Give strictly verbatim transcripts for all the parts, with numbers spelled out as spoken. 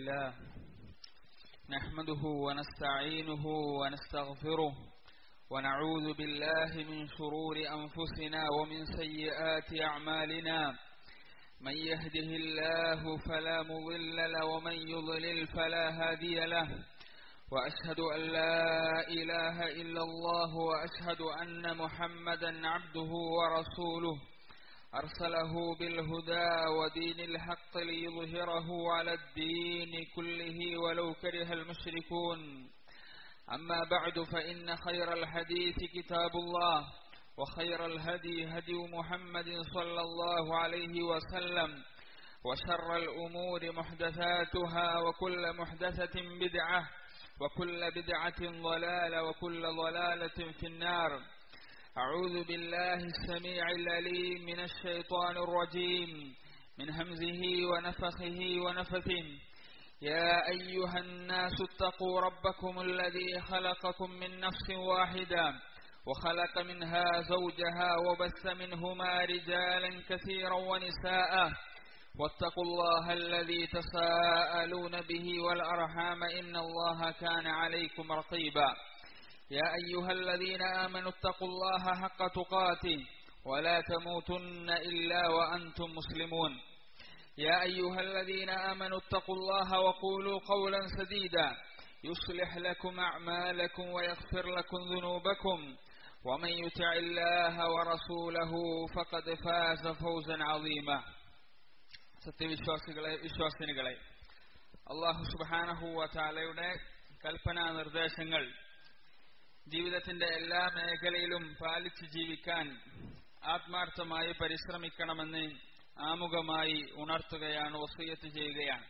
لله نحمده ونستعينه ونستغفره ونعوذ بالله من شرور أنفسنا ومن سيئات أعمالنا من يهده الله فلا مضل له ومن يضلل فلا هادي له وأشهد أن لا إله إلا الله وأشهد أن محمدا عبده ورسوله أرسله بالهدى ودين الحق ليظهره على الدين كله ولو كره المشركون أما بعد فإن خير الحديث كتاب الله وخير الهدي هدي محمد صلى الله عليه وسلم وشر الأمور محدثاتها وكل محدثة بدعة وكل بدعة ضلالة وكل ضلالة في النار. أعوذ بالله السميع العليم من الشيطان الرجيم من همزه ونفخه ونفثه. يا أيها الناس اتقوا ربكم الذي خلقكم من نفس واحدة وخلق منها زوجها وبث منهما رجالا كثيرا ونساء واتقوا الله الذي تساءلون به والأرحام إن الله كان عليكم رقيبا. يا أيها الذين آمنوا اتقوا الله حق تقاته ولا تموتن إلا وأنتم مسلمون. يا أيها الذين آمنوا اتقوا الله وقولوا قولا سديدا يصلح لكم أعمالكم ويغفر لكم ذنوبكم ومن يطع الله ورسوله فقد فاز فوزا عظيما. സത്യവിശ്വാസികളെ വിശ്വാസിനികളെ, അല്ലാഹു സുബ്ഹാനഹു വ തആലയുടെ കൽപ്പനാ നിർദ്ദേശങ്ങൾ ജീവിതത്തിന്റെ എല്ലാ മേഖലയിലും പാലിച്ചു ജീവിക്കാൻ ആത്മാർത്ഥമായി പരിശ്രമിക്കണമെന്ന് ആമുഖമായി ഉണർത്തുകയാണ്, വസിയത്ത് ചെയ്യുകയാണ്.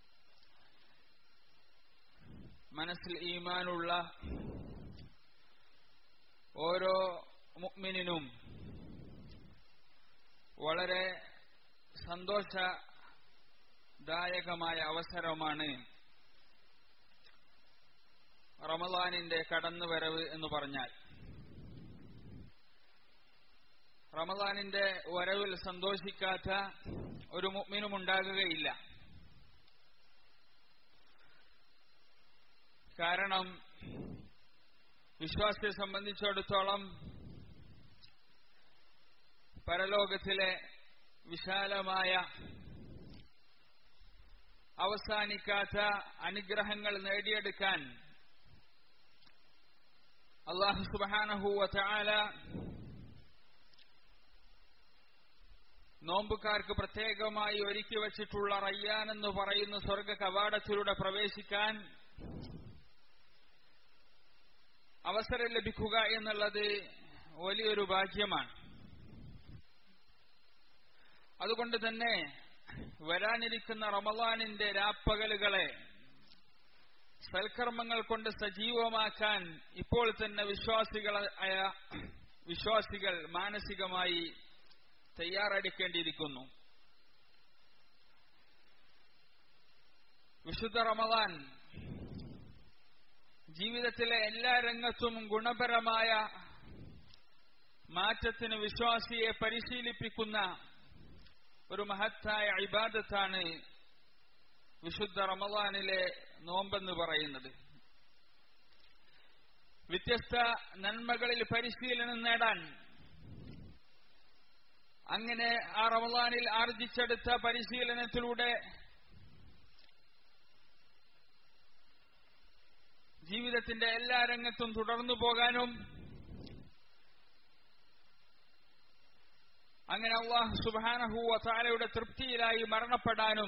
മനസ്സിൽ ഈമാനുള്ള ഓരോ മുഅ്മിനിനും വളരെ സന്തോഷദായകമായ അവസരമാണ് റമളാനിന്റെ കടന്നുവരവ് എന്ന് പറഞ്ഞാൽ. റമളാനിന്റെ വരവിൽ സന്തോഷിക്കാത്ത ഒരു മുഅ്മിനും ഉണ്ടാകുകയില്ല. കാരണം വിശ്വാസിയെ സംബന്ധിച്ചിടത്തോളം പരലോകത്തിലെ വിശാലമായ അവസാനിക്കാത്ത അനുഗ്രഹങ്ങൾ നേടിയെടുക്കാൻ അല്ലാഹു സുബ്ഹാനഹു വ തആല നോമ്പുകാർക്ക് പ്രത്യേകമായി ഒരുക്കി വച്ചിട്ടുള്ള റയ്യാൻ എന്ന് പറയുന്ന സ്വർഗ കവാടത്തിലൂടെ പ്രവേശിക്കാൻ അവസരം ലഭിക്കുക എന്നുള്ളത് വലിയൊരു ഭാഗ്യമാണ്. അതുകൊണ്ട് തന്നെ വരാനിരിക്കുന്ന റമളാനിന്റെ രാപ്പകലുകളെ സൽക്കർമ്മങ്ങൾ കൊണ്ട് സജീവമാക്കാൻ ഇപ്പോൾ തന്നെ വിശ്വാസികളായ വിശ്വാസികൾ മാനസികമായി തയ്യാറെടുക്കേണ്ടിയിരിക്കുന്നു. വിശുദ്ധ റമളാൻ ജീവിതത്തിലെ എല്ലാ രംഗത്തും ഗുണപരമായ മാറ്റത്തിന് വിശ്വാസിയെ പരിശീലിപ്പിക്കുന്ന ഒരു മഹത്തായ ഇബാദത്താണ് വിശുദ്ധ റമളാനിലെ നോമ്പെന്ന് പറയുന്നത്. വ്യത്യസ്ത നന്മകളിൽ പരിശീലനം നേടാൻ, അങ്ങനെ ആ റമളാനിൽ ആർജിച്ചെടുത്ത പരിശീലനത്തിലൂടെ ജീവിതത്തിന്റെ എല്ലാ രംഗത്തും തുടർന്നു പോകാനും, അങ്ങനെ അല്ലാഹു സുബ്ഹാനഹു വ തആലയുടെ തൃപ്തിയിലായി മരണപ്പെടാനും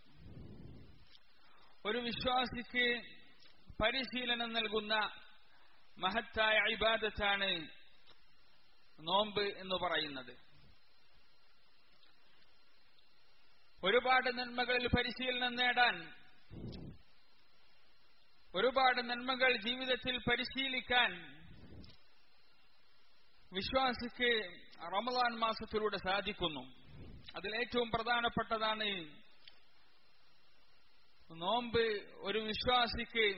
ഒരു വിശ്വാസിക്ക് പരിശീലനം നൽകുന്ന മഹത്തായ ഇബാദത്താണ് നോമ്പ് എന്ന് പറയുന്നത്. ഒരുപാട് നന്മകളിൽ പരിശീലനം നേടാൻ, ഒരുപാട് നന്മകൾ ജീവിതത്തിൽ പരിശീലിക്കാൻ വിശ്വാസിക്ക് റമളാൻ മാസത്തിലൂടെ സാധിക്കുന്നു. അതിലേറ്റവും പ്രധാനപ്പെട്ടതാണ് നോമ്പ് ഒരു വിശ്വാസിക്ക്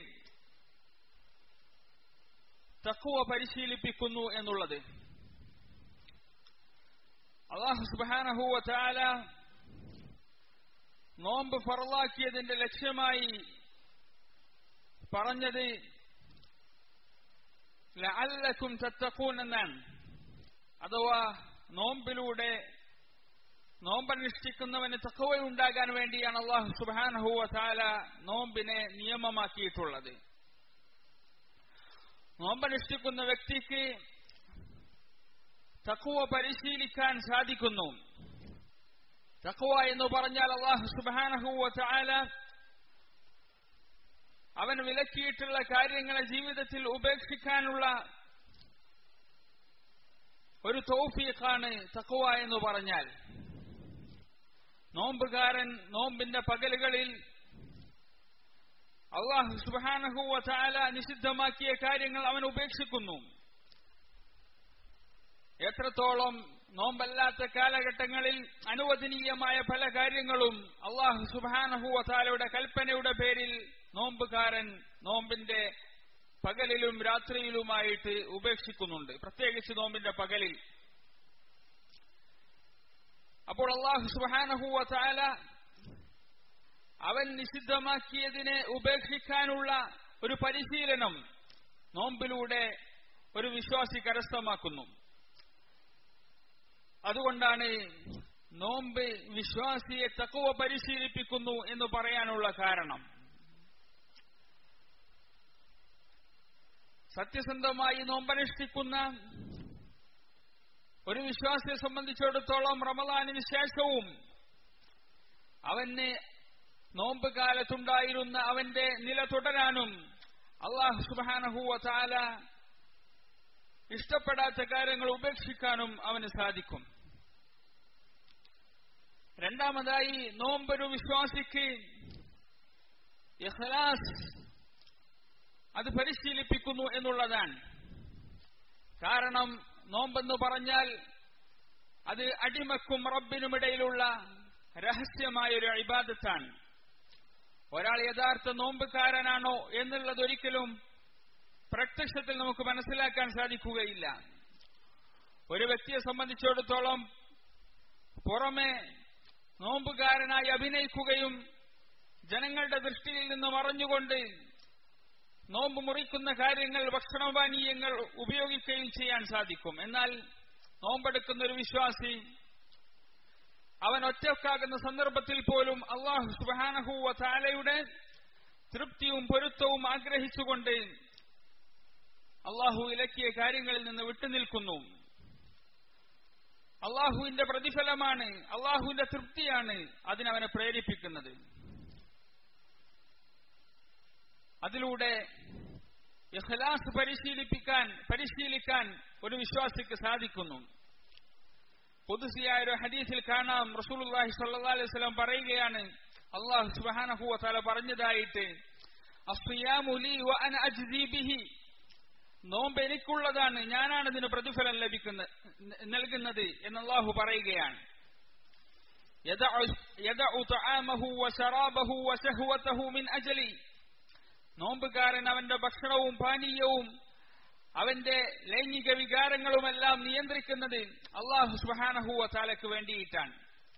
തഖ്വ പരിശീലിപ്പിക്കുന്നു എന്നുള്ളത്. അല്ലാഹു സുബ്ഹാനഹു വ തആല നോമ്പ് ഫർളാക്കിയതിന്റെ ലക്ഷ്യമായി പറഞ്ഞത് ലഅല്ലക്കും തത്തഖൂൻ എന്നാണ്. അഥവാ നോമ്പിലൂടെ നോമ്പനുഷ്ഠിക്കുന്നവന് തഖ്വയുണ്ടാകാൻ വേണ്ടിയാണ് അല്ലാഹു സുബ്ഹാനഹു വ തആല നോമ്പിനെ നിയമമാക്കിയിട്ടുള്ളത്. നോമ്പനുഷ്ഠിക്കുന്ന വ്യക്തിക്ക് തഖ്വ പരിശീലിക്കാൻ സാധിക്കുന്നു. തഖ്വ എന്ന് പറഞ്ഞാൽ അല്ലാഹു സുബ്ഹാനഹു വ തആല അവൻ വിലക്കിയിട്ടുള്ള കാര്യങ്ങളെ ജീവിതത്തിൽ ഉപേക്ഷിക്കാനുള്ള ഒരു തൗഫീഖാണ് തഖ്വ എന്ന് പറഞ്ഞാൽ. നോമ്പുകാരൻ നോമ്പിന്റെ പകലുകളിൽ അല്ലാഹു സുബ്ഹാനഹു വ തആല നിഷിദ്ധമാക്കിയ കാര്യങ്ങൾ അവൻ ഉപേക്ഷിക്കുന്നു. എത്രത്തോളം നോമ്പല്ലാത്ത കാലഘട്ടങ്ങളിൽ അനുവദനീയമായ പല കാര്യങ്ങളും അല്ലാഹു സുബ്ഹാനഹു വ തആലയുടെ കൽപ്പനയുടെ പേരിൽ നോമ്പുകാരൻ നോമ്പിന്റെ പകലിലും രാത്രിയിലുമായിട്ട് ഉപേക്ഷിക്കുന്നുണ്ട്, പ്രത്യേകിച്ച് നോമ്പിന്റെ പകലിൽ. അപ്പോൾ അല്ലാഹു സുബ്ഹാനഹു വ തആല അവൻ നിഷിദ്ധമാക്കിയതിനെ ഉപേക്ഷിക്കാനുള്ള ഒരു പരിശീലനം നോമ്പിലൂടെ ഒരു വിശ്വാസി കരസ്ഥമാക്കുന്നു. അതുകൊണ്ടാണ് നോമ്പ് വിശ്വാസിയെ തഖ്വ പരിശീലിപ്പിക്കുന്നു എന്ന് പറയാനുള്ള കാരണം. സത്യസന്ധമായി നോമ്പനുഷ്ഠിക്കുന്ന ഒരു വിശ്വാസിയെ സംബന്ധിച്ചിടത്തോളം റമളാനിന് ശേഷവും അവന് നോമ്പ് കാലത്തുണ്ടായിരുന്ന അവന്റെ നില തുടരാനും അല്ലാഹു സുബ്ഹാനഹു വ തആല ഇഷ്ടപ്പെടാത്ത കാര്യങ്ങൾ ഉപേക്ഷിക്കാനും അവന് സാധിക്കും. രണ്ടാമതായി നോമ്പൊരു വിശ്വാസിക്ക് ഇഖ്ലാസ് അത് പരിശീലിപ്പിക്കുന്നു എന്നുള്ളതാണ്. കാരണം നോമ്പെന്ന് പറഞ്ഞാൽ അത് അടിമക്കും റബ്ബിനുമിടയിലുള്ള രഹസ്യമായൊരു ഇബാദത്താണ്. ഒരാൾ യഥാർത്ഥ നോമ്പുകാരനാണോ എന്നുള്ളത് ഒരിക്കലും പ്രത്യക്ഷത്തിൽ നമുക്ക് മനസ്സിലാക്കാൻ സാധിക്കുകയില്ല. ഒരു വ്യക്തിയെ സംബന്ധിച്ചിടത്തോളം പുറമെ നോമ്പുകാരനായി അഭിനയിക്കുകയും ജനങ്ങളുടെ ദൃഷ്ടിയിൽ നിന്ന് മറഞ്ഞുകൊണ്ട് നോമ്പ് മുറിക്കുന്ന കാര്യങ്ങൾ, ഭക്ഷണപാനീയങ്ങൾ ഉപയോഗിക്കുകയും ചെയ്യാൻ സാധിക്കും. എന്നാൽ നോമ്പെടുക്കുന്ന ഒരു വിശ്വാസി അവൻ ഒറ്റക്കാകുന്ന സന്ദർഭത്തിൽ പോലും അല്ലാഹു സുബ്ഹാനഹു വ തആലയുടെ തൃപ്തിയും പൊരുത്തവും ആഗ്രഹിച്ചുകൊണ്ട് അല്ലാഹു വിലക്കിയ കാര്യങ്ങളിൽ നിന്ന് വിട്ടുനിൽക്കുന്നു. അല്ലാഹുവിന്റെ പ്രതിഫലമാണ്, അല്ലാഹുവിന്റെ തൃപ്തിയാണ് അതിനവനെ പ്രേരിപ്പിക്കുന്നത്. അതിലൂടെ ഇഖ്ലാസ് പരിശീലിപ്പിക്കാൻ പരിശീലിക്കാൻ ഒരു വിശ്വാസിക്ക് സാധിക്കുന്നു. ഖുദ്സിയായ ഒരു ഹദീസിൽ കാണാം, റസൂലുള്ളാഹി സ്വല്ലല്ലാഹു അലൈഹി വസല്ലം പറയുകയാണ്, അല്ലാഹു സുബ്ഹാനഹു വ തആല പറഞ്ഞതായിട്ട്, അസ്സിയാമു ലീ വ അന അജ്സി ബിഹി, നോമ്പ് എനിക്കുള്ളതാണ്, ഞാനാണ് ഇതിന് പ്രതിഫലം ലഭിക്കുന്നത് നൽകുന്നത് എന്ന് അല്ലാഹു പറയുകയാണ്. യദഉ തആമഹു വ ശറാബഹു വ ശഹ്വതഹു മിൻ അജ്ലി, നോമ്പുകാരൻ അവന്റെ ഭക്ഷണവും പാനീയവും അവന്റെ ലൈംഗിക വികാരങ്ങളുമെല്ലാം നിയന്ത്രിക്കുന്നത് അല്ലാഹു സുബ്ഹാനഹു വ തആലയ്ക്ക് വേണ്ടിയിട്ടാണ്.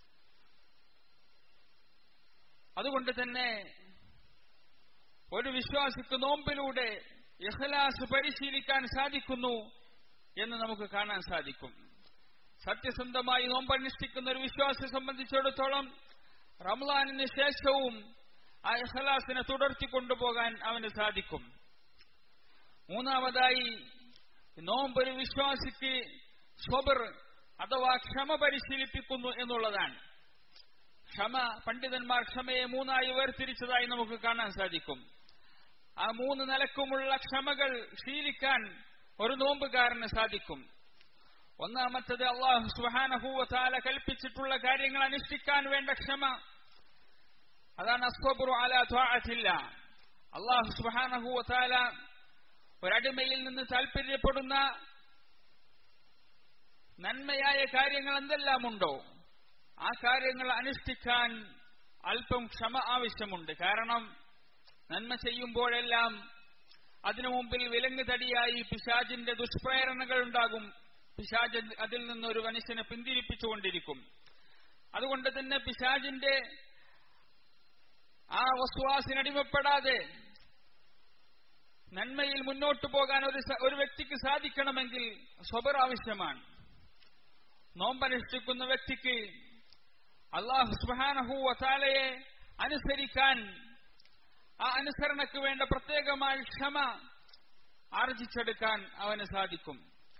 അതുകൊണ്ട് തന്നെ ഒരു വിശ്വാസിക്ക് നോമ്പിലൂടെ ഇഖ്ലാസ് പരിശീലിക്കാൻ സാധിക്കുന്നു എന്ന് നമുക്ക് കാണാൻ സാധിക്കും. സത്യസന്ധമായി നോമ്പനുഷ്ഠിക്കുന്ന ഒരു വിശ്വാസിയെ സംബന്ധിച്ചിടത്തോളം റമളാനിന് ശേഷവും ആ ഇഖ്ലാസിനെ തുടർത്തിക്കൊണ്ടുപോകാൻ അവന് സാധിക്കും. മൂന്നാമതായി നോമ്പ് ഒരു വിശ്വാസിക്ക് സ്വബർ അഥവാ ക്ഷമ പരിശീലിപ്പിക്കുന്നു എന്നുള്ളതാണ്. ക്ഷമ, പണ്ഡിതന്മാർ ക്ഷമയെ മൂന്നായി വേർതിരിച്ചതായി നമുക്ക് കാണാൻ സാധിക്കും. ആ മൂന്ന് നിലക്കുമുള്ള ക്ഷമകൾ ശീലിക്കാൻ ഒരു നോമ്പുകാരന് സാധിക്കും. ഒന്നാമത്തത് അല്ലാഹു സുബ്ഹാനഹു വ തആല കൽപ്പിച്ചിട്ടുള്ള കാര്യങ്ങൾ അനുഷ്ഠിക്കാൻ വേണ്ട ക്ഷമ, അതാണ് അസ്സബ്റു അലാ ത്വാഅത്തില്ലാഹ്. അല്ലാഹു സുബ്ഹാനഹു വ തആല ഒരടിമയിൽ നിന്ന് താൽപര്യപ്പെടുന്ന നന്മയായ കാര്യങ്ങൾ എന്തെല്ലാമുണ്ടോ ആ കാര്യങ്ങൾ അനുഷ്ഠിക്കാൻ അല്പം ക്ഷമ ആവശ്യമുണ്ട്. കാരണം നന്മ ചെയ്യുമ്പോഴെല്ലാം അതിനു മുമ്പിൽ വിലങ്ങ് തടിയായി പിശാചിന്റെ ദുഷ്പ്രേരണകൾ ഉണ്ടാകും. പിശാച് അതിൽ നിന്നൊരു മനുഷ്യനെ പിന്തിരിപ്പിച്ചുകൊണ്ടിരിക്കും. അതുകൊണ്ട് തന്നെ പിശാചിന്റെ ആ വസ്വാസിനടിമപ്പെടാതെ നന്മയിൽ മുന്നോട്ടു പോകാൻ ഒരു ഒരു വ്യക്തിക്ക് സാധിക്കണമെങ്കിൽ സ്വബർ ആവശ്യമാണ്. നോമ്പനുഷ്ഠിക്കുന്ന വ്യക്തിക്ക് അല്ലാഹു സുബ്ഹാനഹു വ തആലയെ അനുസരിക്കാൻ, ആ അനുസരണക്ക് വേണ്ട പ്രത്യേകമായ ക്ഷമ ആർജിച്ചെടുക്കാൻ അവന് സാധിക്കും.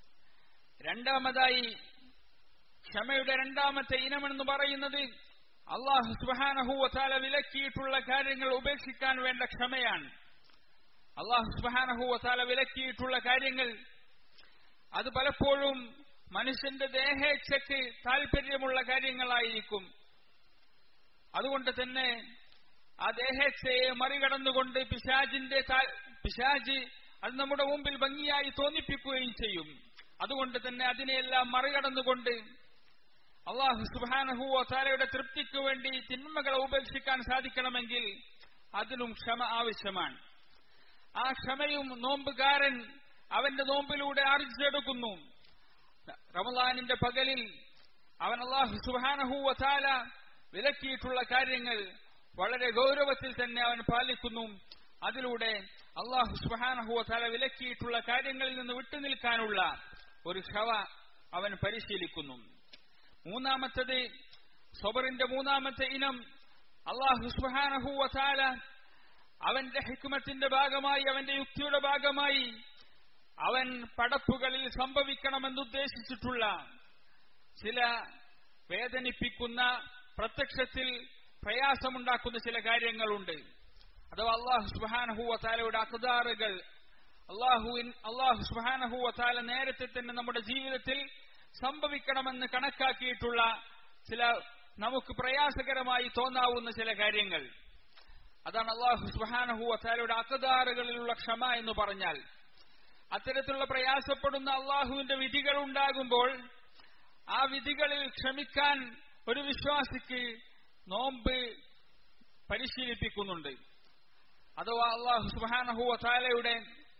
രണ്ടാമതായി ക്ഷമയുടെ രണ്ടാമത്തെ ഇനമെന്ന് പറയുന്നത് അല്ലാഹു സുബ്ഹാനഹു വ തആല വിലക്കിയിട്ടുള്ള കാര്യങ്ങൾ ഉപേക്ഷിക്കാൻ വേണ്ട ക്ഷമയാണ്. അല്ലാഹു സുബ്ഹാനഹു വ തആല വിലക്കിയിട്ടുള്ള കാര്യങ്ങൾ അത് പലപ്പോഴും മനുഷ്യന്റെ ദേഹേച്ഛയ്ക്ക് താല്പര്യമുള്ള കാര്യങ്ങളായിരിക്കും. അതുകൊണ്ട് തന്നെ ആ ദേഹേച്ഛയെ മറികടന്നുകൊണ്ട് പിശാചിന്റെ പിശാച് അത് നമ്മുടെ മുമ്പിൽ ഭംഗിയായി തോന്നിപ്പിക്കുകയും ചെയ്യും. അതുകൊണ്ട് തന്നെ അതിനെയെല്ലാം മറികടന്നുകൊണ്ട് അല്ലാഹു സുബ്ഹാനഹു വ തആലയുടെ തൃപ്തിക്ക് വേണ്ടി തിന്മകളെ ഉപേക്ഷിക്കാൻ സാധിക്കണമെങ്കിൽ അതിനും ക്ഷമ ആവശ്യമാണ്. ആ ക്ഷമയും നോമ്പുകാരൻ അവന്റെ നോമ്പിലൂടെ ആർജിച്ചെടുക്കുന്നു. റമളാനിന്റെ പകലിൽ അവൻ അല്ലാഹു സുബ്ഹാനഹു വ തആല വിലക്കിയിട്ടുള്ള കാര്യങ്ങൾ വളരെ ഗൗരവത്തിൽ തന്നെ അവൻ പാലിക്കുന്നു. അതിലൂടെ അല്ലാഹു സുബ്ഹാനഹു വ തആല വിലക്കിയിട്ടുള്ള കാര്യങ്ങളിൽ നിന്ന് വിട്ടുനിൽക്കാനുള്ള ഒരു ക്ഷമ അവൻ പരിശീലിക്കുന്നു. മൂന്നാമത്തേത്, സബറിന്റെ മൂന്നാമത്തെ ഇനം, അല്ലാഹു സുബ്ഹാനഹു വ തആല അവന്റെ ഹിക്മത്തിന്റെ ഭാഗമായി, അവന്റെ യുക്തിയുടെ ഭാഗമായി അവൻ പടപ്പുകളിൽ സംഭവിക്കണമെന്നുദ്ദേശിച്ചിട്ടുള്ള ചില വേദനിപ്പിക്കുന്ന, പ്രത്യക്ഷത്തിൽ പ്രയാസമുണ്ടാക്കുന്ന ചില കാര്യങ്ങളുണ്ട്. അഥവാ അല്ലാഹു സുബ്ഹാനഹു വ തആലയുടെ അഖ്ദാറുകൾ, അല്ലാഹു അല്ലാഹു സുബ്ഹാനഹു വ തആല നേരത്തെ തന്നെ നമ്മുടെ ജീവിതത്തിൽ സംഭവിക്കണമെന്ന് കണക്കാക്കിയിട്ടുള്ള ചില നമുക്ക് പ്രയാസകരമായി തോന്നാവുന്ന ചില കാര്യങ്ങൾ. അതാണ് അല്ലാഹു സുബ്ഹാനഹു വ തആലയുടെ അഖ്ദാറുകളിലുള്ള ക്ഷമ എന്ന് പറഞ്ഞാൽ. അത്തരത്തിലുള്ള പ്രയാസപ്പെടുന്ന അല്ലാഹുവിന്റെ വിധികൾ ഉണ്ടാകുമ്പോൾ ആ വിധികളിൽ ക്ഷമിക്കാൻ ഒരു വിശ്വാസിക്ക് നോമ്പ് പരിശീലിപ്പിക്കുന്നുണ്ട്. അഥവാ അല്ലാഹു സുബ്ഹാനഹു വ തആലയുടെ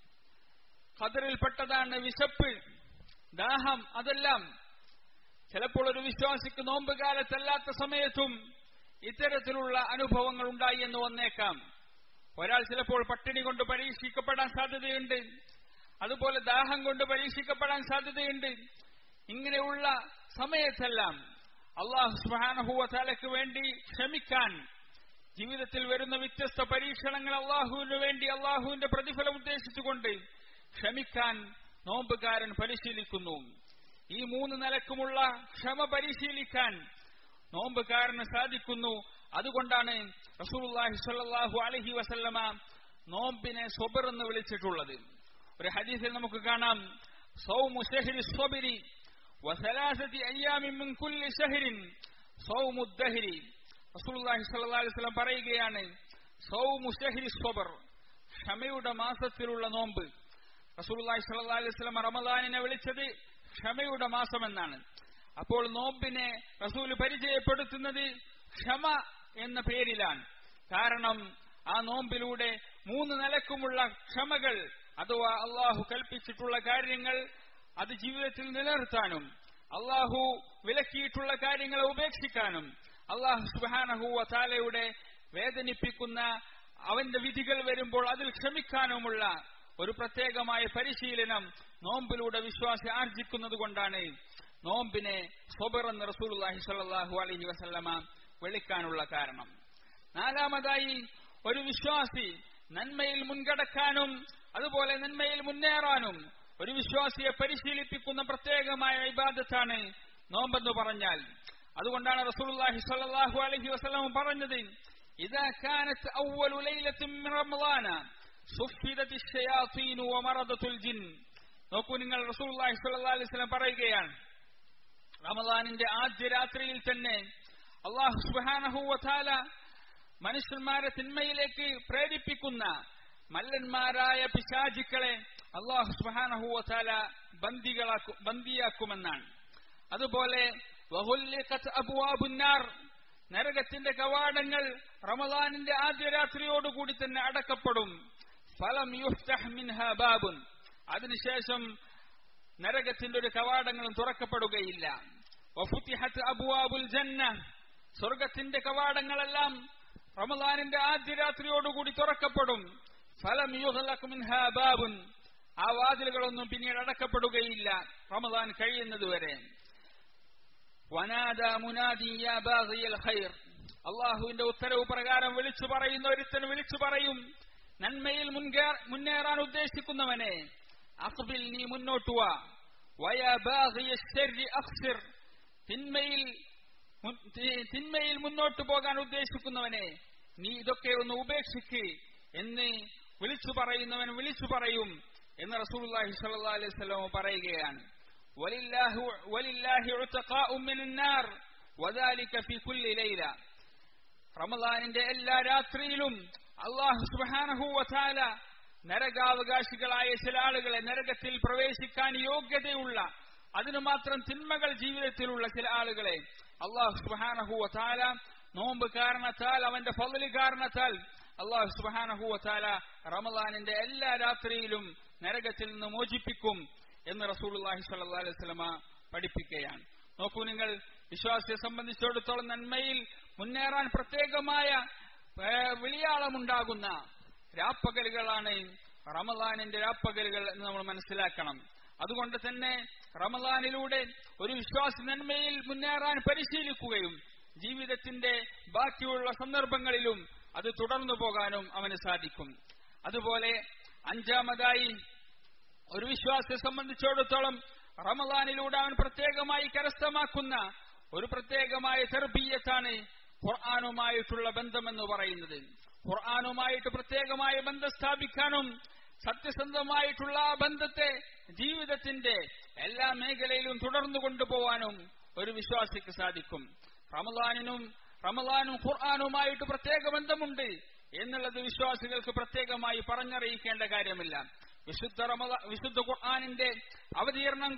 ഖദറിൽപ്പെട്ടതാണ് വിശപ്പ്, ദാഹം. അതെല്ലാം ചിലപ്പോൾ ഒരു വിശ്വാസിക്ക് നോമ്പ് കാലത്തല്ലാത്ത സമയത്തും ഇത്തരത്തിലുള്ള അനുഭവങ്ങൾ ഉണ്ടായി എന്ന് വന്നേക്കാം. ഒരാൾ ചിലപ്പോൾ പട്ടിണി കൊണ്ട് പരീക്ഷിക്കപ്പെടാൻ സാധ്യതയുണ്ട്, അതുപോലെ ദാഹം കൊണ്ട് പരീക്ഷിക്കപ്പെടാൻ സാധ്യതയുണ്ട്. ഇങ്ങനെയുള്ള സമയത്തെല്ലാം അല്ലാഹു സുബ്ഹാനഹു വ തആലയ്ക്ക് വേണ്ടി ക്ഷമിക്കാൻ, ജീവിതത്തിൽ വരുന്ന വ്യത്യസ്ത പരീക്ഷണങ്ങൾ അല്ലാഹുവിന് വേണ്ടി, അല്ലാഹുവിന്റെ പ്രതിഫലം ഉദ്ദേശിച്ചുകൊണ്ട് ക്ഷമിക്കാൻ നോമ്പുകാരൻ പരിശീലിക്കുന്നു. ഈ മൂന്ന് നിലക്കുമുള്ള ക്ഷമ പരിശീലിക്കാൻ നോമ്പുകാരന് സാധിക്കുന്നു. അതുകൊണ്ടാണ് റസൂലുള്ളാഹി സ്വല്ലല്ലാഹു അലൈഹി വസല്ലമ നോമ്പിനെ സ്വബർ എന്ന് വിളിച്ചിട്ടുള്ളത്. ഒരു ഹദീസിൽ നമുക്ക് കാണാം, സൗമു ശഹ്രി സ്വബരി വസലാസതി അയ്യാമിൻ മിൻ കുല്ലി ശഹ്രിൻ സൗമു ദഹ്രി. റസൂലുള്ളാഹി സ്വല്ലല്ലാഹു അലൈഹി വസല്ലം പറയുകയാണ്, സൗമു ശഹ്രി സ്വബർ, ക്ഷമയുടെ മാസത്തിലുള്ള നോമ്പ്. റസൂലുള്ളാഹി സ്വല്ലല്ലാഹു അലൈഹി വസല്ലം റമളാനിനെ വിളിച്ചത് ക്ഷമയുടെ മാസമെന്നാണ്. അപ്പോൾ നോമ്പിനെ റസൂൽ പരിചയപ്പെടുത്തുന്നത് ക്ഷമ എന്ന പേരിലാണ്. കാരണം ആ നോമ്പിലൂടെ മൂന്ന് നിലക്കുമുള്ള ക്ഷമകൾ, അഥവാ അല്ലാഹു കൽപ്പിച്ചിട്ടുള്ള കാര്യങ്ങൾ അത് ജീവിതത്തിൽ നിലനിർത്താനും, അല്ലാഹു വിലക്കിയിട്ടുള്ള കാര്യങ്ങളെ ഉപേക്ഷിക്കാനും, അല്ലാഹു സുബ്ഹാനഹു വ തആലയുടെ വേദനിപ്പിക്കുന്ന അവന്റെ വിധികൾ വരുമ്പോൾ അതിൽ ക്ഷമിക്കാനുമുള്ള ഒരു പ്രത്യേകമായ പരിശീലനം നോമ്പിലൂടെ വിശ്വാസി ആർജിക്കുന്നത് കൊണ്ടാണ് നോമ്പിനെ സ്വബർ എന്ന് റസൂലുള്ളാഹി സ്വല്ലല്ലാഹു അലൈഹി വസല്ലമ വിളിക്കാനുള്ള കാരണം. നാലാമതായി, ഒരു വിശ്വാസി നന്മയിൽ മുൻകടക്കാനും അതുപോലെ നന്മയിൽ മുന്നേറാനും ഒരു വിശ്വാസിയെ പരിശീലിപ്പിക്കുന്ന പ്രത്യേകമായ ഇബാദത്താണ് നോമ്പെന്ന് പറഞ്ഞാൽ. അതുകൊണ്ടാണ് റസൂലുള്ളാഹി സ്വല്ലല്ലാഹു അലൈഹി വസല്ലം പറഞ്ഞത്, ഇദാ കാനത് അവ്വലു ലൈലത്തിൻ മിൻ റമളാന സുഫിദതി ശയാതീനു വമറദതുൽ ജിൻ. നോക്കൂ നിങ്ങൾ, റസൂലുള്ളാഹി സ്വല്ലല്ലാഹു അലൈഹി വസല്ലം പറയുകയാണ്, റമളാനിന്റെ ആദ്യ രാത്രിയിൽ തന്നെ അല്ലാഹു സുബ്ഹാനഹു വ തആല മനുഷ്യന്മാരെ തിന്മയിലേക്ക് പ്രേരിപ്പിക്കുന്ന മല്ലന്മാരായ പിശാചുക്കളെ അല്ലാഹു സുബ്ഹാനഹു വ തആല ബന്ദികളാക്കും ബന്ദിയാക്കുമെന്നാണ്. അതുപോലെ വഹുല്ലിഖത് അബ്വാബുന്നാർ, നരകത്തിന്റെ കവാടങ്ങൾ റമളാനിന്റെ ആദ്യ രാത്രിയോടുകൂടി തന്നെ അടക്കപ്പെടും. ഫലം യുഫ്തഹ് മിൻഹാ ബാബുൻ, അതിനുശേഷം നരകത്തിന്റെ ഒരു കവാടങ്ങളും തുറക്കപ്പെടുകയില്ല. വഫുതിഹത് അബ്വാബുൽ ജന്ന, സ്വർഗത്തിന്റെ കവാടങ്ങളെല്ലാം റമദാനിന്റെ ആദ്യ രാത്രിയോടുകൂടി തുറക്കപ്പെടും. ഫലം യുഗ്ലഖ് മിൻഹാ ബാബുൻ, ആ വാതിലുകളൊന്നും പിന്നീട് അടക്കപ്പെടുകയില്ല റമദാൻ കഴിയുന്നതുവരെ. വനാദാ മുനാദി യാ ബാഗിയൽ ഖൈർ, അള്ളാഹുവിന്റെ ഉത്തരവ് പ്രകാരം വിളിച്ചു പറയുന്ന ഒരുത്തൻ വിളിച്ചു പറയും, നന്മയിൽ മുന്നേറാൻ ഉദ്ദേശിക്കുന്നവനെ, അഖ്ബിൽ, നീ മുന്നോട്ടു വാ. വയാ ബാഗിയ ശർരി അഖ്സിർ, തിന്മയിൽ തിന്മയിൽ മുന്നോട്ടു പോകാൻ ഉദ്ദേശിക്കുന്നവനെ, നീ ഇതൊക്കെ ഒന്ന് ഉപേക്ഷിക്ക് എന്ന് വിളിച്ചു പറയുന്നവൻ വിളിച്ചു പറയും എന്ന് റസൂലുള്ളാഹി സ്വല്ലല്ലാഹു അലൈഹി വസല്ലം പറയുകയാണ്. വലില്ലാഹി വലില്ലാഹി ഉതഖാഉ മിനന്നാർ വദാലിക ഫീ കുല്ലി ലൈല, റമദാനിന്റെ എല്ലാ രാത്രിയിലും അല്ലാഹു സുബ്ഹാനഹു വ തആല നരകാവകാശികളായ ചില ആളുകളെ, നരകത്തിൽ പ്രവേശിക്കാൻ യോഗ്യതയുള്ള, അതിനു മാത്രം തിന്മകൾ ജീവിതത്തിലുള്ള ചില ആളുകളെ അല്ലാഹു സുബ്ഹാനഹു വ തആല നോമ്പ് കാരണത്താൽ, അവന്റെ ഫള് കാരണത്താൽ അല്ലാഹു സുബ്ഹാനഹു വ തആല റമദാനിന്റെ എല്ലാ രാത്രിയിലും നരകത്തിൽ നിന്ന് മോചിപ്പിക്കും എന്ന് റസൂലുള്ളാഹി സ്വല്ലല്ലാഹു അലൈഹി വസല്ലം പഠിപ്പിക്കുകയാണ്. നോക്കൂ, നിങ്ങൾ വിശ്വാസിയെ സംബന്ധിച്ചിടത്തോളം നന്മയിൽ മുന്നേറാൻ പ്രത്യേകമായ വിളിയാളമുണ്ടാകുന്ന രാപ്പകലുകളാണ് റമദാനിന്റെ രാപ്പകലുകൾ എന്ന് നമ്മൾ മനസ്സിലാക്കണം. അതുകൊണ്ട് തന്നെ റമദാനിലൂടെ ഒരു വിശ്വാസി നന്മയിൽ മുന്നേറാൻ പരിശീലിക്കുകയും ജീവിതത്തിന്റെ ബാക്കിയുള്ള സന്ദർഭങ്ങളിലും അത് തുടർന്നു പോകാനും അവന് സാധിക്കും. അതുപോലെ അഞ്ചാമതായി ഒരു വിശ്വാസിയെ സംബന്ധിച്ചിടത്തോളം റമദാനിലൂടെ അവൻ പ്രത്യേകമായി കരസ്ഥമാക്കുന്ന ഒരു പ്രത്യേകമായ തർബീയത്താണ് ഖുർആനുമായിട്ടുള്ള ബന്ധമെന്ന് പറയുന്നത്. ഖുർആനുമായിട്ട് പ്രത്യേകമായ ബന്ധം സ്ഥാപിക്കാനും സത്യസന്ധമായിട്ടുള്ള ആ ബന്ധത്തെ ജീവിതത്തിന്റെ എല്ലാ മേഖലയിലും തുടർന്നു കൊണ്ടുപോകാനും ഒരു വിശ്വാസിക്ക് സാധിക്കും. റമദാനിനും റമദാനും ഖുർആനുമായിട്ട് പ്രത്യേക ബന്ധമുണ്ട് എന്നുള്ളത് വിശ്വാസികൾക്ക് പ്രത്യേകമായി പറഞ്ഞറിയിക്കേണ്ട കാര്യമില്ല. വിശുദ്ധ റമദാ വിശുദ്ധ ഖുർആനിന്റെ അവതീർണം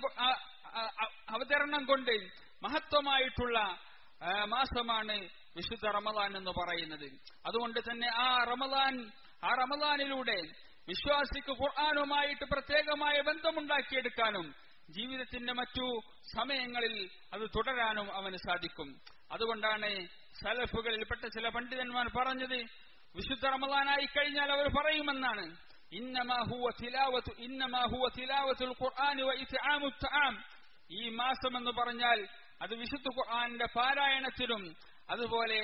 അവതരണം കൊണ്ട് മഹത്വമായിട്ടുള്ള മാസമാണ് വിശുദ്ധ റമദാൻ എന്ന് പറയുന്നത്. അതുകൊണ്ട് തന്നെ ആ റമദാൻ ആ റമദാനിലൂടെ വിശ്വാസിക്ക് ഖുർആനുമായിട്ട് പ്രത്യേകമായ ബന്ധമുണ്ടാക്കിയെടുക്കാനും ജീവിതത്തിന്റെ മറ്റു സമയങ്ങളിൽ അത് തുടരാനും അവന് സാധിക്കും. അതുകൊണ്ടാണ് സലഫുകളിൽപ്പെട്ട ചില പണ്ഡിതന്മാർ പറഞ്ഞത്, വിശുദ്ധ റമദാനായി കഴിഞ്ഞാൽ അവർ പറയുമെന്നാണ്, ഇന്നമാ ഹുവ തിലാവത്തു ഇന്നമാ ഹുവ തിലാവത്തുൽ ഖുർആനി വ ഇത്ആമുത് തആം, ഈ മാസം എന്ന് പറഞ്ഞാൽ അത് വിശുദ്ധ ഖുർആനിന്റെ പാരായണത്തിനും അതുപോലെ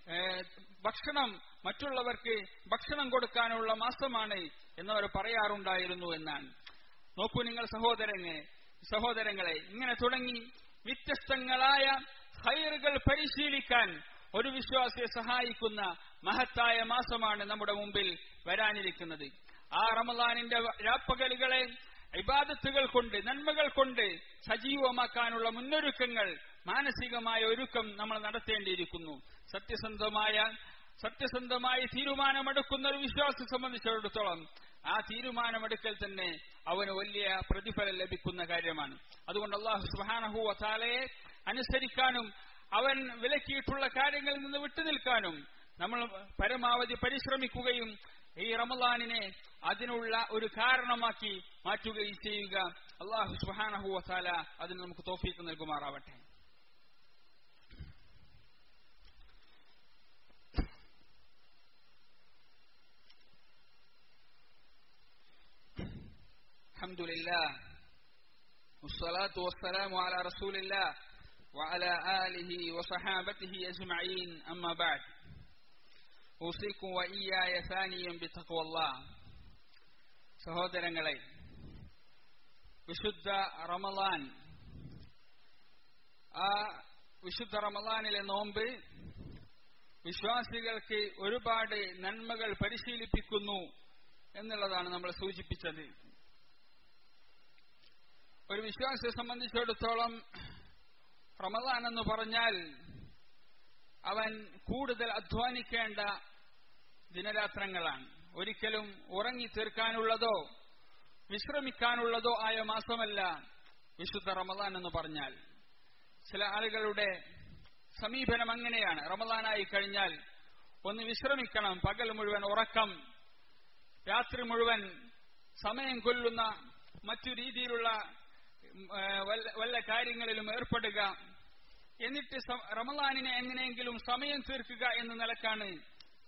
ഭക്ഷണം മറ്റുള്ളവർക്ക് ഭക്ഷണം കൊടുക്കാനുള്ള മാസമാണ് എന്നവർ പറയാറുണ്ടായിരുന്നു എന്നാണ്. നോക്കൂ നിങ്ങൾ സഹോദരങ്ങളെ സഹോദരങ്ങളെ ഇങ്ങനെ തുടങ്ങി വ്യത്യസ്തങ്ങളായ ഖൈറുകൾ പരിശീലിക്കാൻ ഒരു വിശ്വാസിയെ സഹായിക്കുന്ന മഹത്തായ മാസമാണ് നമ്മുടെ മുമ്പിൽ വരാനിരിക്കുന്നത്. ആ റമദാനിന്റെ രാപ്പകലുകളെ ഇബാദത്തുകൾ കൊണ്ട്, നന്മകൾ കൊണ്ട് സജീവമാക്കാനുള്ള മുന്നൊരുക്കങ്ങൾ, മാനസികമായ ഒരുക്കം നമ്മൾ നടത്തേണ്ടിയിരിക്കുന്നു. സത്യസന്ധമായ സത്യസന്ധമായി തീരുമാനമെടുക്കുന്ന ഒരു വിശ്വാസിയെ സംബന്ധിച്ചിടത്തോളം ആ തീരുമാനമെടുക്കൽ തന്നെ അവന് വലിയ പ്രതിഫലം ലഭിക്കുന്ന കാര്യമാണ്. അതുകൊണ്ട് അല്ലാഹു സുബ്ഹാനഹു വ തആലയെ അനുസരിക്കാനും അവൻ വിലക്കിയിട്ടുള്ള കാര്യങ്ങളിൽ നിന്ന് വിട്ടുനിൽക്കാനും നമ്മൾ പരമാവധി പരിശ്രമിക്കുകയും ഈ റമദാനിനെ അതിനുള്ള ഒരു കാരണമാക്കി മാറ്റുകയും ചെയ്യുക. അല്ലാഹു സുബ്ഹാനഹു വ തആല അതിന് നമുക്ക് തൗഫീഖ് നൽകുമാറാവട്ടെ. അൽഹംദുലില്ലാഹ് വസ്സലാത്തു വസ്സലാമു അലാ റസൂലില്ലാഹ് വഅലാ ആലിഹി വസഹാബതിഹി അജ്മഈൻ. അമ്മാ ബഅദ്, ഊസിക്കും വഇയ്യായ സാനിയം ബിതഖ്വല്ലാഹ്. സഹോദരങ്ങളെ, വിശുദ്ധ റമദാൻ, ആ വിശുദ്ധ റമദാനിലെ നോമ്പ് വിശ്വാസികൾക്ക് ഒരുപാട് നന്മകൾ പരിശീലിപ്പിക്കുന്നു എന്നുള്ളതാണ് നമ്മൾ സൂചിപ്പിച്ചത്. ഒരു വിശ്വാസിയെ സംബന്ധിച്ചിടത്തോളം റമദാൻ എന്ന് പറഞ്ഞാൽ അവൻ കൂടുതൽ അധ്വാനിക്കേണ്ട ദിനരാത്രങ്ങളാണ്. ഒരിക്കലും ഉറങ്ങി തീർക്കാനുള്ളതോ വിശ്രമിക്കാനുള്ളതോ ആയ മാസമല്ല വിശുദ്ധ റമദാൻ എന്ന് പറഞ്ഞാൽ. ചില ആളുകളുടെ സമീപനം അങ്ങനെയാണ്. റമദാനായി കഴിഞ്ഞാൽ ഒന്ന് വിശ്രമിക്കണം, പകൽ മുഴുവൻ ഉറക്കം, രാത്രി മുഴുവൻ സമയം കൊല്ലുന്ന മറ്റു രീതിയിലുള്ള വല്ല കാര്യങ്ങളിലും ഏർപ്പെടുക, എന്നിട്ട് റമദാനിനെ എങ്ങനെയെങ്കിലും സമയം തീർക്കുക എന്ന നിലക്കാണ്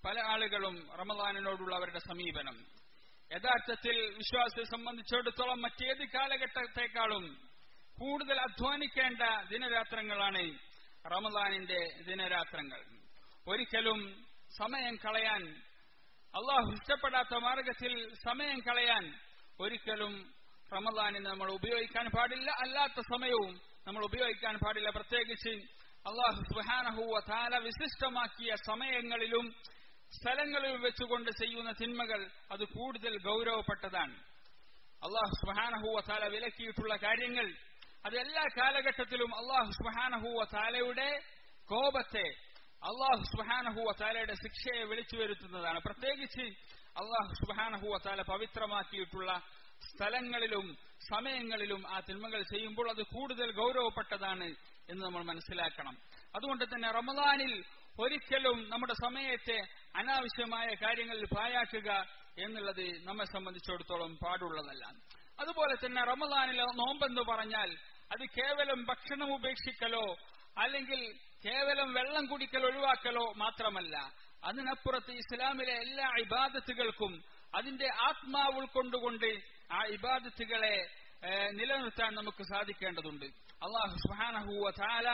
പല ആളുകളും റമദാനിനോടുള്ള അവരുടെ സമീപനം. യഥാർത്ഥത്തിൽ വിശ്വാസിയെ സംബന്ധിച്ചിടത്തോളം മറ്റേത് കാലഘട്ടത്തെക്കാളും കൂടുതൽ അധ്വാനിക്കേണ്ട ദിനരാത്രങ്ങളാണ് റമദാനിന്റെ ദിനരാത്രങ്ങൾ. ഒരിക്കലും സമയം കളയാൻ, അള്ളാഹു ഇഷ്ടപ്പെടാത്ത മാർഗത്തിൽ സമയം കളയാൻ ഒരിക്കലും റമദാനിന് നമ്മൾ ഉപയോഗിക്കാൻ പാടില്ല. അല്ലാത്ത സമയവും നമ്മൾ ഉപയോഗിക്കാൻ പാടില്ല. പ്രത്യേകിച്ച് അള്ളാഹു സുബ്ഹാനഹു വ തആല വിശിഷ്ടമാക്കിയ സമയങ്ങളിലും സ്ഥലങ്ങളിലും വെച്ചുകൊണ്ട് ചെയ്യുന്ന തിന്മകൾ അത് കൂടുതൽ ഗൗരവപ്പെട്ടതാണ്. അള്ളാഹു സുബ്ഹാനഹു വ തആല വിലക്കിയിട്ടുള്ള കാര്യങ്ങൾ അത് എല്ലാ കാലഘട്ടത്തിലും അള്ളാഹു സുബ്ഹാനഹു വ തആലയുടെ കോപത്തെ, അള്ളാഹു സുബ്ഹാനഹു വ തആലയുടെ ശിക്ഷയെ വിളിച്ചു വരുത്തുന്നതാണ്. പ്രത്യേകിച്ച് അള്ളാഹു സുബ്ഹാനഹു വ തആല പവിത്രമാക്കിയിട്ടുള്ള സ്ഥലങ്ങളിലും സമയങ്ങളിലും ആ തിന്മകൾ ചെയ്യുമ്പോൾ അത് കൂടുതൽ ഗൗരവപ്പെട്ടതാണ് എന്ന് നമ്മൾ മനസ്സിലാക്കണം. അതുകൊണ്ട് തന്നെ റമദാനിൽ ഒരിക്കലും നമ്മുടെ സമയത്തെ അനാവശ്യമായ കാര്യങ്ങളിൽ പാഴാക്കുക എന്നുള്ളത് നമ്മെ സംബന്ധിച്ചിടത്തോളം പാടുള്ളതല്ല. അതുപോലെ തന്നെ റമദാനിലെ നോമ്പെന്ന് പറഞ്ഞാൽ അത് കേവലം ഭക്ഷണം ഉപേക്ഷിക്കലോ അല്ലെങ്കിൽ കേവലം വെള്ളം കുടിക്കൽ ഒഴിവാക്കലോ മാത്രമല്ല. അതിനപ്പുറത്ത് ഇസ്ലാമിലെ എല്ലാ ഇബാദത്തുകൾക്കും അതിന്റെ ആത്മാവ് ഉൾക്കൊണ്ടുകൊണ്ട് ആ ഇബാദത്തുകളെ നിലനിർത്താൻ നമുക്ക് സാധിക്കേണ്ടതുണ്ട്. അല്ലാഹു സുബ്ഹാനഹു വ തആല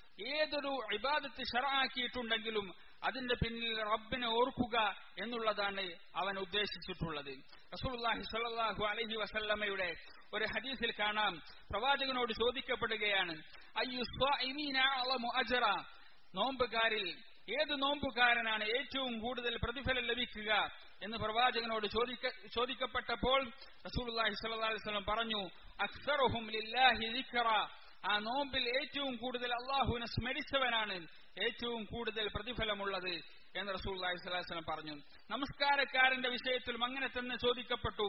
ഏതൊരു ഇബാദത്ത് ശർആക്കിയിട്ടുണ്ടെങ്കിലും അതിന്റെ പിന്നിൽ റബ്ബിനെ ഓർക്കുക എന്നുള്ളതാണ് അവൻ ഉദ്ദേശിച്ചിട്ടുള്ളത്. റസൂലുള്ളാഹി സ്വല്ലല്ലാഹു അലൈഹി വസല്ലമയുടെ ഒരു ഹദീസിൽ കാണാം, പ്രവാചകനോട് ചോദിക്കപ്പെടുകയാണ്, അയ്യു സ്വാഇമീന അഅ്ളമു അജ്റ, നോമ്പുകാരിൽ ഏത് നോമ്പുകാരനാണ് ഏറ്റവും കൂടുതൽ പ്രതിഫലം ലഭിക്കുക എന്ന് പ്രവാചകനോട് ചോദിക്കപ്പെട്ടപ്പോൾ റസൂലുള്ളാഹി സ്വല്ലല്ലാഹു അലൈഹി വസല്ലം പറഞ്ഞു, അക്സറുഹും ലില്ലാഹി ദിക്റ, ആ നോമ്പിൽ ഏറ്റവും കൂടുതൽ അള്ളാഹുവിനെ സ്മരിച്ചവനാണ് ഏറ്റവും കൂടുതൽ പ്രതിഫലമുള്ളത് എന്ന് റസൂലുള്ളാഹി സ്വല്ലല്ലാഹു അലൈഹി വസല്ലം പറഞ്ഞു. നമസ്കാരക്കാരന്റെ വിഷയത്തിലും അങ്ങനെ തന്നെ ചോദിക്കപ്പെട്ടു,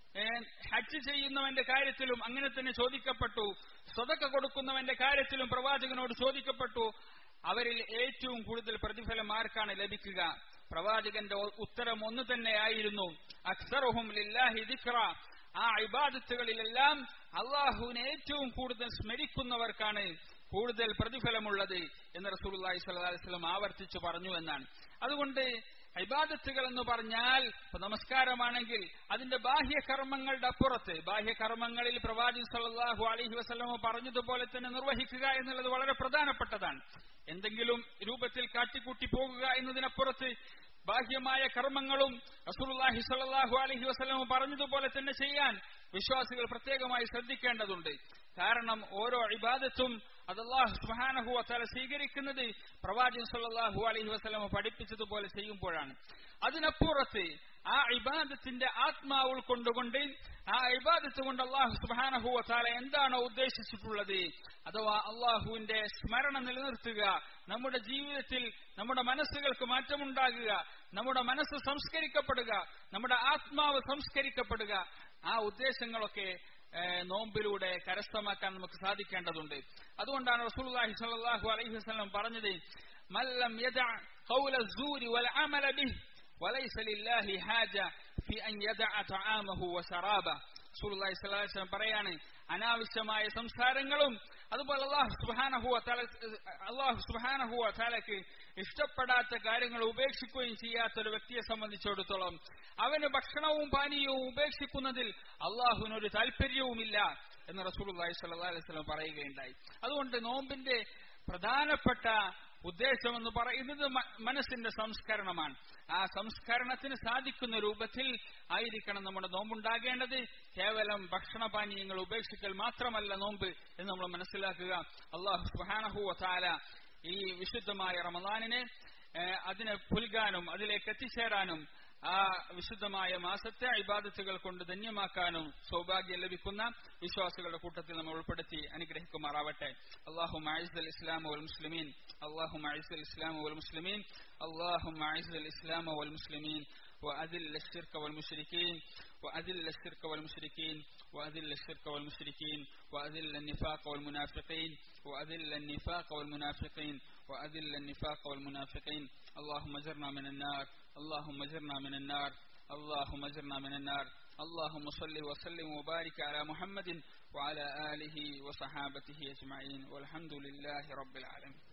ഹജ്ജ് ചെയ്യുന്നവന്റെ കാര്യത്തിലും അങ്ങനെ തന്നെ ചോദിക്കപ്പെട്ടു, സ്വതക്ക കൊടുക്കുന്നവന്റെ കാര്യത്തിലും പ്രവാചകനോട് ചോദിക്കപ്പെട്ടു, അവരിൽ ഏറ്റവും കൂടുതൽ പ്രതിഫലം ആർക്കാണ് ലഭിക്കുക? പ്രവാചകന്റെ ഉത്തരം ഒന്ന് തന്നെയായിരുന്നു, അക്സറുഹും ലില്ലാഹി ദിക്റ, ആ ഇബാദത്തുകളിലെല്ലാം അള്ളാഹുവിനെ ഏറ്റവും കൂടുതൽ സ്മരിക്കുന്നവർക്കാണ് കൂടുതൽ പ്രതിഫലമുള്ളത് എന്ന് റസൂലുള്ളാഹി സ്വല്ലല്ലാഹു അലൈഹി വസല്ലം ആവർത്തിച്ചു പറഞ്ഞു എന്നാണ്. അതുകൊണ്ട് ഇബാദത്തുകൾ എന്ന് പറഞ്ഞാൽ ഇപ്പൊ നമസ്കാരമാണെങ്കിൽ അതിന്റെ ബാഹ്യകർമ്മങ്ങളുടെ അപ്പുറത്ത്, ബാഹ്യകർമ്മങ്ങളിൽ പ്രവാചകൻ സല്ലല്ലാഹു അലൈഹി വസല്ലം പറഞ്ഞതുപോലെ തന്നെ നിർവഹിക്കുക എന്നുള്ളത് വളരെ പ്രധാനപ്പെട്ടതാണ്. എന്തെങ്കിലും രൂപത്തിൽ കാട്ടിക്കൂട്ടി പോകുക എന്നതിനപ്പുറത്ത് ബാഹ്യമായ കർമ്മങ്ങളും റസൂലുള്ളാഹി സ്വല്ലല്ലാഹു അലൈഹി വസല്ലം പറഞ്ഞതുപോലെ തന്നെ ചെയ്യാൻ വിശ്വാസികൾ പ്രത്യേകമായി ശ്രദ്ധിക്കേണ്ടതുണ്ട്. കാരണം ഓരോ ഇബാദത്തും അത് അല്ലാഹു സുബ്ഹാനഹു വ തആല സ്വീകരിക്കുന്നത് പ്രവാചകൻ സല്ലല്ലാഹു അലൈഹി വസല്ലം പഠിപ്പിച്ചതുപോലെ ചെയ്യുമ്പോഴാണ്. അതിനപ്പുറത്ത് ആ ഇബാദത്തിന്റെ ആത്മാവ് ഉൾക്കൊണ്ടുകൊണ്ട് ആ ഇബാദത്ത് കൊണ്ട് അല്ലാഹു സുബ്ഹാനഹു വ തആല എന്താണോ ഉദ്ദേശിച്ചിട്ടുള്ളത്, അഥവാ അല്ലാഹുവിന്റെ സ്മരണ നിലനിർത്തുക, നമ്മുടെ ജീവിതത്തിൽ നമ്മുടെ മനസ്സുകൾക്ക് മാറ്റമുണ്ടാകുക, നമ്മുടെ മനസ്സ് സംസ്കരിക്കപ്പെടുക, നമ്മുടെ ആത്മാവ് സംസ്കരിക്കപ്പെടുക, ആ ഉദ്ദേശങ്ങളൊക്കെ നോമ്പിലൂടെ കരസ്ഥമാക്കാൻ നമുക്ക് സാധിക്കേണ്ടതുണ്ട്. അതുകൊണ്ടാണ് റസൂലുള്ളാഹി സ്വല്ലല്ലാഹു അലൈഹി വസല്ലം പറഞ്ഞത്, മല്ലം യദഅ ഖൗല الزൂരി വൽഅമല ബിഹി വലൈസ ലില്ലാഹി ഹാജ ഫി അൻ യദഅ തആമഹു വശറാബ. റസൂലുള്ളാഹി സ്വല്ലല്ലാഹു അലൈഹി വസല്ലം പറയാണ്, അനാവശ്യമായ സംസാരങ്ങളും അതുപോലെ അല്ലാഹു സുബ്ഹാനഹു വ തആല അല്ലാഹു സുബ്ഹാനഹു വ തആലക്ക് ഇഷ്ടപ്പെടാത്ത കാര്യങ്ങൾ ഉപേക്ഷിക്കുകയും ചെയ്യാത്ത ഒരു വ്യക്തിയെ സംബന്ധിച്ചിടത്തോളം അവന് ഭക്ഷണവും പാനീയവും ഉപേക്ഷിക്കുന്നതിൽ അള്ളാഹുവിനൊരു താല്പര്യവുമില്ല എന്ന് റസൂലുള്ളാഹി സ്വല്ലല്ലാഹു അലൈഹി വസല്ലം പറയുകയുണ്ടായി. അതുകൊണ്ട് നോമ്പിന്റെ പ്രധാനപ്പെട്ട ഉദ്ദേശം എന്ന് പറയുന്നത് മനസ്സിന്റെ സംസ്കരണമാണ്. ആ സംസ്കരണത്തിന് സാധിക്കുന്ന രൂപത്തിൽ ആയിരിക്കണം നമ്മുടെ നോമ്പുണ്ടാകേണ്ടത്. കേവലം ഭക്ഷണപാനീയങ്ങൾ ഉപേക്ഷിക്കൽ മാത്രമല്ല നോമ്പ് എന്ന് നമ്മൾ മനസ്സിലാക്കുക. അല്ലാഹു സുബ്ഹാനഹു വ തആല ഈ വിശുദ്ധമായ റമദാനിനെ അതിനെ പുൽകാനും അതിലേക്ക് എത്തിച്ചേരാനും ആ വിശുദ്ധമായ മാസത്തെ ഇബാദത്തുകൾ കൊണ്ട് ധന്യമാക്കാനും സൗഭാഗ്യം ലഭിക്കുന്ന വിശ്വാസികളുടെ കൂട്ടത്തിൽ നമ്മൾ ഉൾപ്പെടുത്തി അനുഗ്രഹിക്കുമാറാവട്ടെ. അല്ലാഹുമ്മ അഇസ്സൽ ഇസ്ലാമ വൽ മുസ്ലിമീൻ, അല്ലാഹുമ്മ അഇസ്സൽ ഇസ്ലാമ വൽ മുസ്ലിമീൻ, അല്ലാഹുമ്മ അഇസ്സൽ ഇസ്ലാമ വൽ മുസ്ലിമീൻ وأذل الشرك والمشركين وأذل الشرك والمشركين وأذل الشرك والمشركين وأذل النفاق والمنافقين وأذل النفاق والمنافقين وأذل النفاق والمنافقين اللهم اجرنا من النار اللهم اجرنا من النار اللهم اجرنا من النار اللهم صل وسلم وبارك على محمد وعلى آله وصحابته أجمعين والحمد لله رب العالمين.